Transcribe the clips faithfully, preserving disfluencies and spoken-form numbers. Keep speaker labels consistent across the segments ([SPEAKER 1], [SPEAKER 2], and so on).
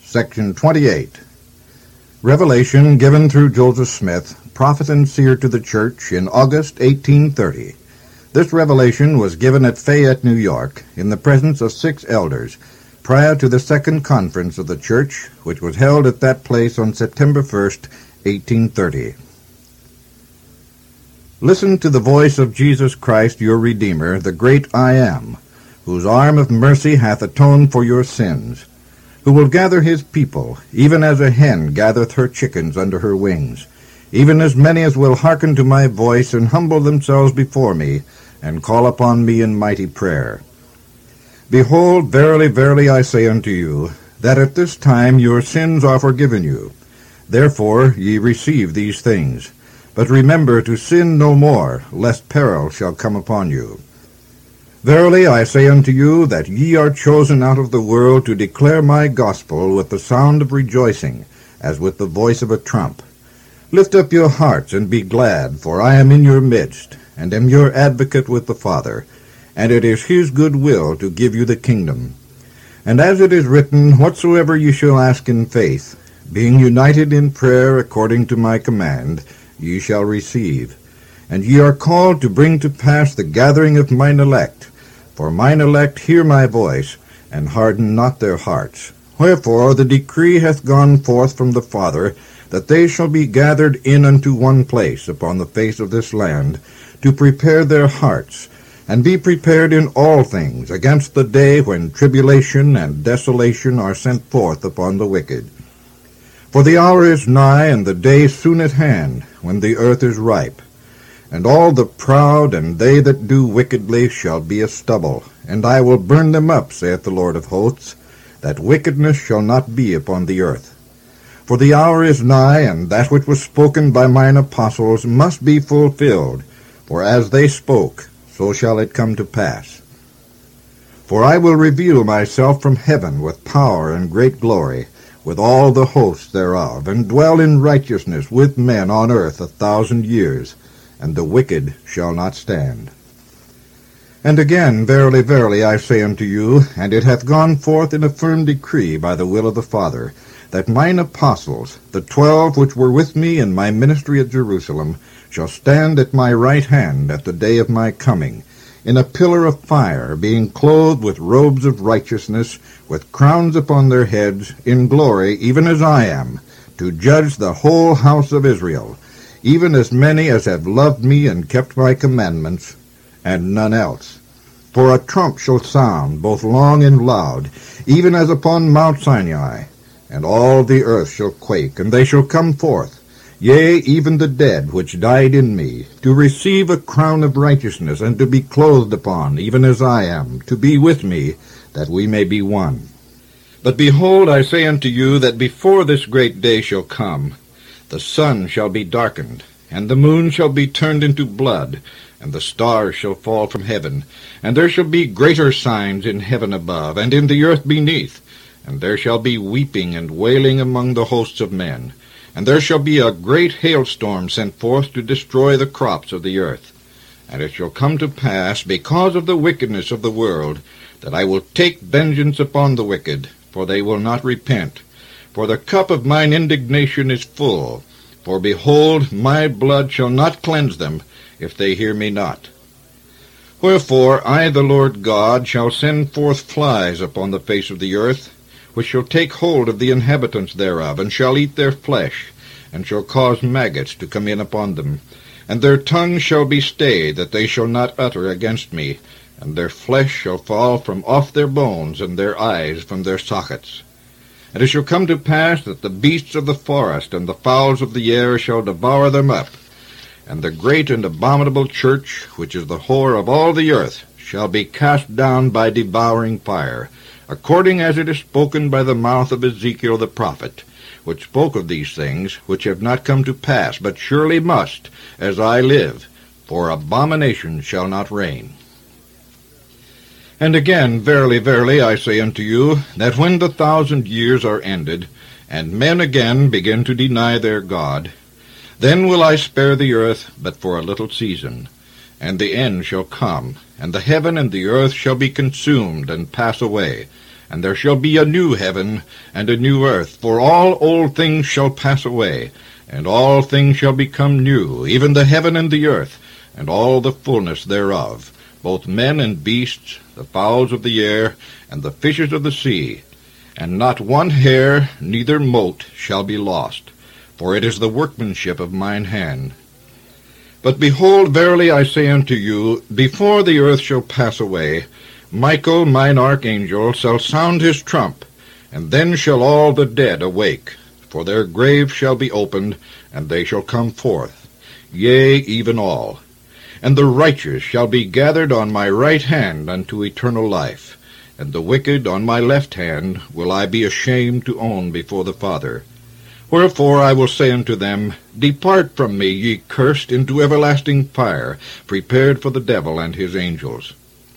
[SPEAKER 1] Section twenty-eight. Revelation given through Joseph Smith, prophet and seer to the church in August eighteen thirty. This revelation was given at Fayette, New York, in the presence of six elders, prior to the second conference of the church, which was held at that place on September first, eighteen thirty. Listen to the voice of Jesus Christ, your Redeemer, the great I Am, whose arm of mercy hath atoned for your sins, who will gather his people, even as a hen gathereth her chickens under her wings, even as many as will hearken to my voice and humble themselves before me, and call upon me in mighty prayer. Behold, verily, verily, I say unto you, that at this time your sins are forgiven you. Therefore ye receive these things. But remember to sin no more, lest peril shall come upon you. Verily I say unto you, that ye are chosen out of the world to declare my gospel with the sound of rejoicing, as with the voice of a trump. Lift up your hearts, and be glad, for I am in your midst, and am your advocate with the Father, and it is his good will to give you the kingdom. And as it is written, whatsoever ye shall ask in faith, being united in prayer according to my command, ye shall receive. And ye are called to bring to pass the gathering of mine elect. For mine elect hear my voice, and harden not their hearts. Wherefore the decree hath gone forth from the Father, that they shall be gathered in unto one place upon the face of this land, to prepare their hearts, and be prepared in all things against the day when tribulation and desolation are sent forth upon the wicked. For the hour is nigh, and the day soon at hand, when the earth is ripe. And all the proud and they that do wickedly shall be as stubble, and I will burn them up, saith the Lord of hosts, that wickedness shall not be upon the earth. For the hour is nigh, and that which was spoken by mine apostles must be fulfilled, for as they spoke, so shall it come to pass. For I will reveal myself from heaven with power and great glory, with all the hosts thereof, and dwell in righteousness with men on earth a thousand years, and the wicked shall not stand. And again, verily, verily, I say unto you, and it hath gone forth in a firm decree by the will of the Father, that mine apostles, the twelve which were with me in my ministry at Jerusalem, shall stand at my right hand at the day of my coming, in a pillar of fire, being clothed with robes of righteousness, with crowns upon their heads, in glory, even as I am, to judge the whole house of Israel, even as many as have loved me and kept my commandments, and none else. For a trump shall sound, both long and loud, even as upon Mount Sinai, and all the earth shall quake, and they shall come forth, yea, even the dead which died in me, to receive a crown of righteousness, and to be clothed upon, even as I am, to be with me, that we may be one. But behold, I say unto you, that before this great day shall come, the sun shall be darkened, and the moon shall be turned into blood, and the stars shall fall from heaven, and there shall be greater signs in heaven above, and in the earth beneath, and there shall be weeping and wailing among the hosts of men. And there shall be a great hailstorm sent forth to destroy the crops of the earth. And it shall come to pass, because of the wickedness of the world, that I will take vengeance upon the wicked, for they will not repent. For the cup of mine indignation is full. For behold, my blood shall not cleanse them, if they hear me not. Wherefore I, the Lord God, shall send forth flies upon the face of the earth, which shall take hold of the inhabitants thereof, and shall eat their flesh, and shall cause maggots to come in upon them. And their tongues shall be stayed, that they shall not utter against me, and their flesh shall fall from off their bones, and their eyes from their sockets. And it shall come to pass that the beasts of the forest and the fowls of the air shall devour them up, and the great and abominable church, which is the whore of all the earth, shall be cast down by devouring fire, according as it is spoken by the mouth of Ezekiel the prophet, which spoke of these things, which have not come to pass, but surely must, as I live, for abomination shall not reign. And again, verily, verily, I say unto you, that when the thousand years are ended, and men again begin to deny their God, then will I spare the earth but for a little season, and the end shall come, and the heaven and the earth shall be consumed and pass away, And there shall be a new heaven and a new earth, for all old things shall pass away, and all things shall become new, even the heaven and the earth, and all the fullness thereof, both men and beasts, the fowls of the air, and the fishes of the sea. And not one hair, neither mote, shall be lost, for it is the workmanship of mine hand. But behold, verily I say unto you, before the earth shall pass away, Michael mine archangel shall sound his trump, and then shall all the dead awake, for their graves shall be opened, and they shall come forth, yea, even all. And the righteous shall be gathered on my right hand unto eternal life, and the wicked on my left hand will I be ashamed to own before the Father. Wherefore I will say unto them, Depart from me, ye cursed, into everlasting fire, prepared for the devil and his angels.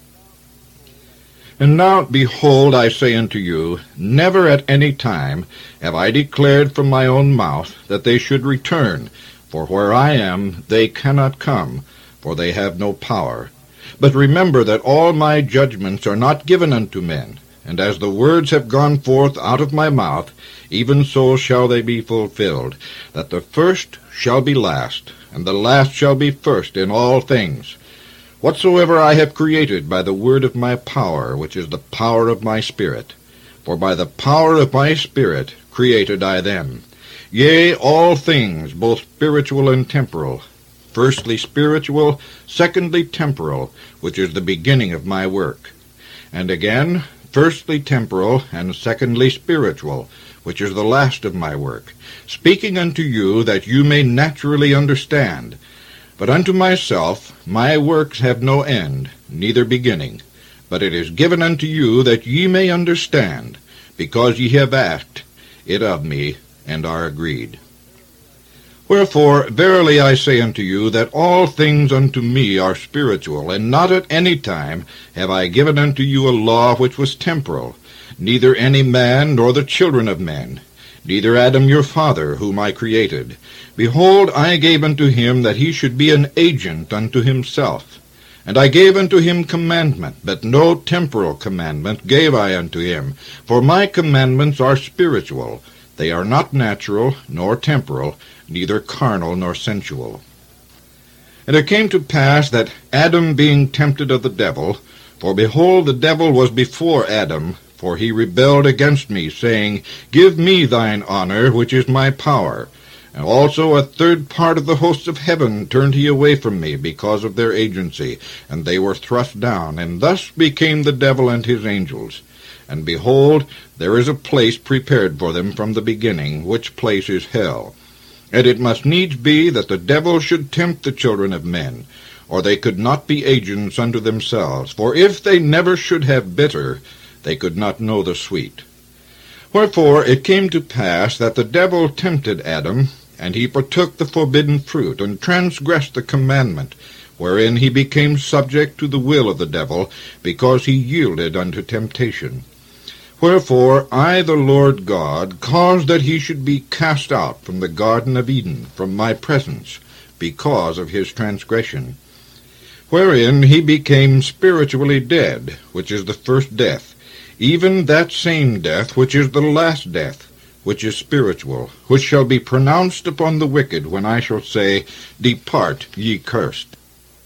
[SPEAKER 1] And now, behold, I say unto you, never at any time have I declared from my own mouth that they should return, for where I am they cannot come, for they have no power. But remember that all my judgments are not given unto men, and as the words have gone forth out of my mouth, even so shall they be fulfilled, that the first shall be last, and the last shall be first in all things. Whatsoever I have created by the word of my power, which is the power of my Spirit, for by the power of my Spirit created I them. Yea, all things, both spiritual and temporal, firstly spiritual, secondly temporal, which is the beginning of my work. And again, firstly temporal, and secondly spiritual, which is the last of my work, speaking unto you that you may naturally understand. But unto myself my works have no end, neither beginning. But it is given unto you that ye may understand, because ye have asked it of me, and are agreed. Wherefore, verily I say unto you, that all things unto me are spiritual, and not at any time have I given unto you a law which was temporal, neither any man nor the children of men, neither Adam your father, whom I created. Behold, I gave unto him that he should be an agent unto himself. And I gave unto him commandment, but no temporal commandment gave I unto him, for my commandments are spiritual. They are not natural, nor temporal, neither carnal nor sensual. And it came to pass that Adam being tempted of the devil, for behold, the devil was before Adam, for he rebelled against me, saying, Give me thine honor, which is my power. And also a third part of the hosts of heaven turned he away from me, because of their agency, and they were thrust down, and thus became the devil and his angels. And behold, there is a place prepared for them from the beginning, which place is hell. And it must needs be that the devil should tempt the children of men, or they could not be agents unto themselves. For if they never should have bitter, they could not know the sweet. Wherefore it came to pass that the devil tempted Adam, and he partook the forbidden fruit, and transgressed the commandment, wherein he became subject to the will of the devil, because he yielded unto temptation. Wherefore I, the Lord God, caused that he should be cast out from the Garden of Eden, from my presence, because of his transgression, wherein he became spiritually dead, which is the first death, even that same death which is the last death, which is spiritual, which shall be pronounced upon the wicked when I shall say, Depart, ye cursed.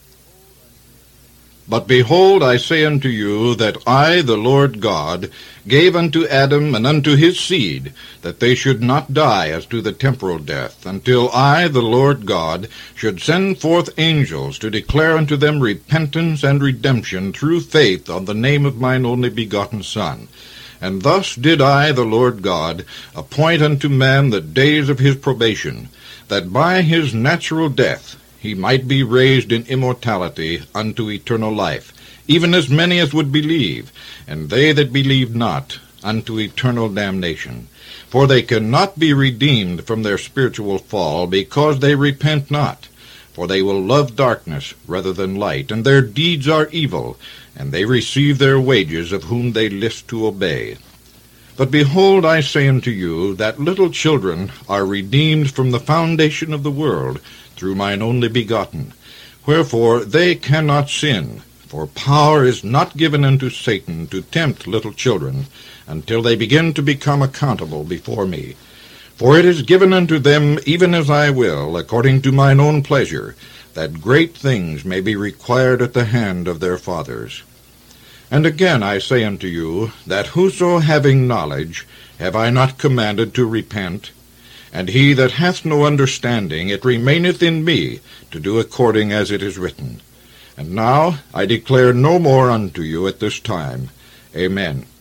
[SPEAKER 1] But behold, I say unto you, that I, the Lord God, gave unto Adam and unto his seed, that they should not die as to the temporal death, until I, the Lord God, should send forth angels to declare unto them repentance and redemption through faith on the name of mine only begotten Son. And thus did I, the Lord God, appoint unto man the days of his probation, that by his natural death he might be raised in immortality unto eternal life, even as many as would believe, and they that believe not unto eternal damnation. For they cannot be redeemed from their spiritual fall, because they repent not. For they will love darkness rather than light, and their deeds are evil, and they receive their wages of whom they list to obey. But behold, I say unto you, that little children are redeemed from the foundation of the world, through mine only begotten. Wherefore they cannot sin, For power is not given unto Satan to tempt little children, until they begin to become accountable before me. For it is given unto them even as I will, according to mine own pleasure, that great things may be required at the hand of their fathers. And again I say unto you, that whoso having knowledge, have I not commanded to repent? And he that hath no understanding, it remaineth in me to do according as it is written. And now I declare no more unto you at this time. Amen.